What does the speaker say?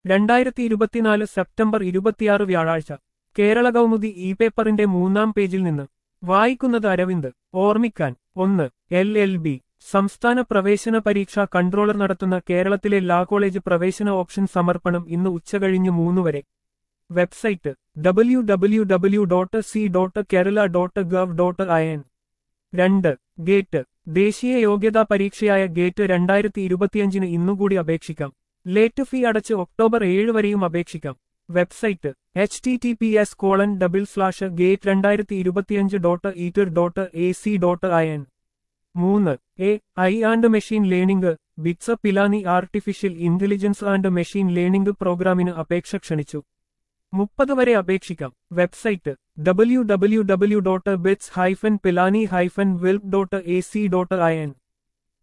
2024 September 26 വ്യാഴാഴ്ച Kerala Kaumudi E പേപ്പറിന്റെ 3-ാം പേജിൽ നിന്ന് വായിക്കുന്നത് അരവിന്ദ്. ഓർമ്മിക്കാൻ 1 സംസ്ഥാന പ്രവേശന പരീക്ഷാ കൺട്രോളർ നടത്തുന്ന കേരളത്തിലെ ലാ കോളേജ് പ്രവേശന ഓപ്ഷൻ സമർപ്പണം ഇന്ന് ഉച്ചകഴിഞ്ഞ് 3 വരെ. Website www.c.kerala.gov.in. 2 ഗേറ്റ് ദേശീയ യോഗ്യതാ പരീക്ഷയായ ഗേറ്റ് 2025 ഇന്നുകൂടി അപേക്ഷിക്കാം. ലേറ്റ് ഫീ അടച്ച് ഒക്ടോബർ 7 വരെയും അപേക്ഷിക്കാം. Website https://gate2025.etur.ac.in. 3 AI and machine learning BITS Pilani artificial intelligence and machine learning പ്രോഗ്രാമിന് അപേക്ഷ ക്ഷണിച്ചു. 30 വരെ അപേക്ഷിക്കാം. Website www.bits-pilani-wilp.ac.in.